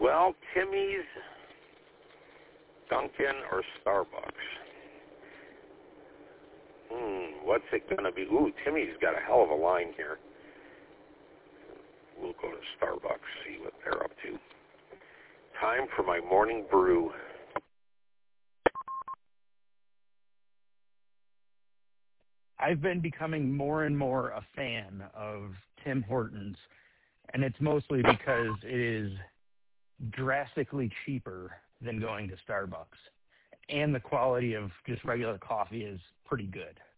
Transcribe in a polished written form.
Well, Timmy's, Dunkin', or Starbucks? What's it going to be? Ooh, Timmy's got a hell of a line here. We'll go to Starbucks, see what they're up to. Time for my morning brew. I've been becoming more and more a fan of Tim Hortons, and it's mostly because it is drastically cheaper than going to Starbucks, and the quality of just regular coffee is pretty good.